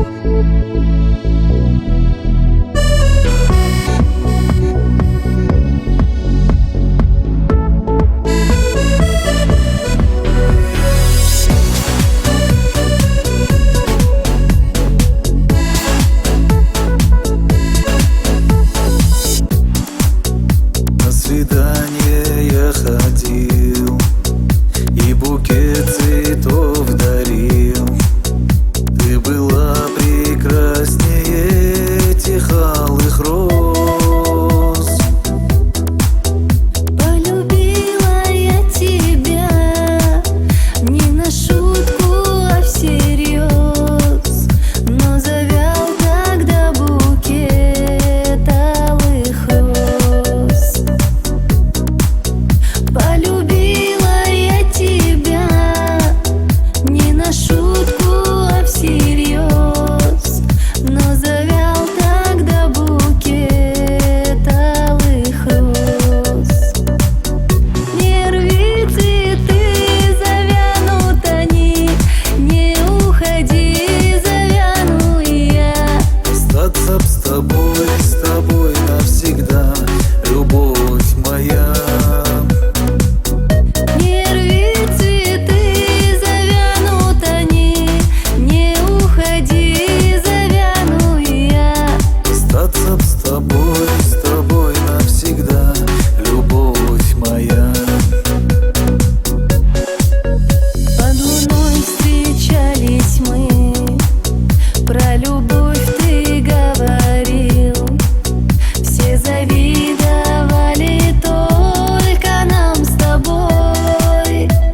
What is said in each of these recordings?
На свидание я ходил и букет цветов дарил. Ты была прекраснее этих алых роз. Полюбила я тебя не на шутку, а всерьез, но завял тогда букет алых роз. Полюбила я тебя не на шутку, а всерьез, но завял тогда букет алых роз. Не рви цветы, завянут они, не уходи, завяну и я. Остаться с тобой навсегда, любовь моя. Не рви цветы, завянут они, не уходи, завяну и я. Остаться с тобой навсегда, любовь моя. Под луной встречались мы, про любовь ты говорил. Все завидовали только нам с тобой.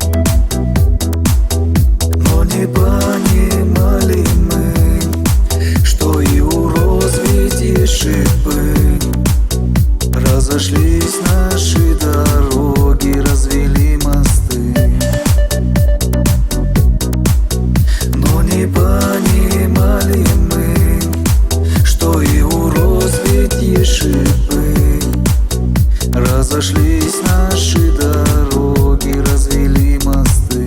Но не понимали мы, что и у роз ведь есть шипы. Разошлись наши дороги, развели мосты. Но не понимали мы, что и у роз ведь есть шипы. Разошлись наши дороги, развели мосты.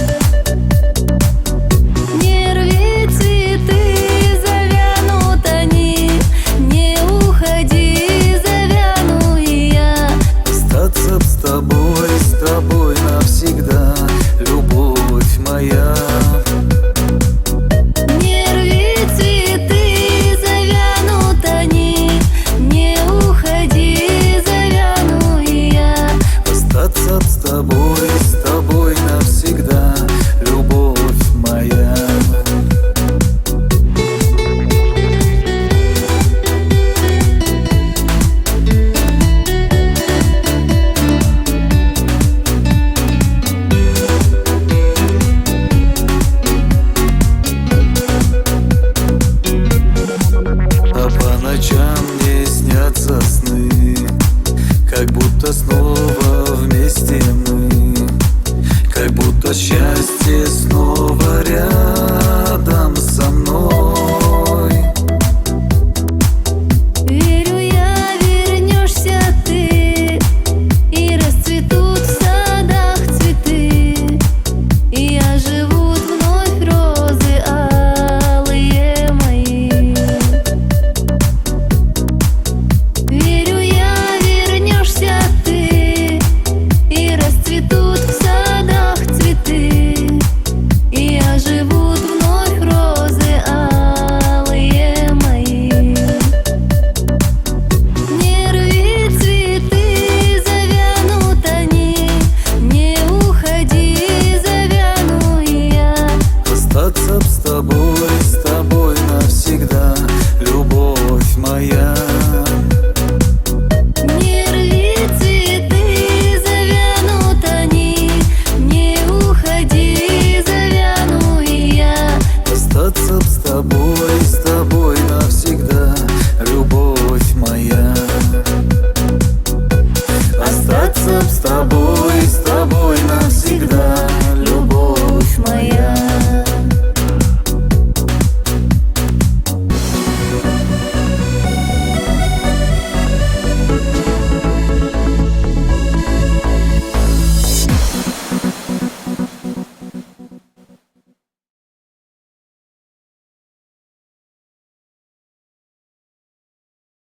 Не рви цветы, завянут они, не уходи, завяну и я. Остаться с тобой навсегда, любовь моя. Не рви цветы, завянут они, не уходи, завяну и я. Остаться с тобой навсегда, любовь моя. А по ночам мне снятся сны, как будто снова вместе мы, как будто счастье снова рядом.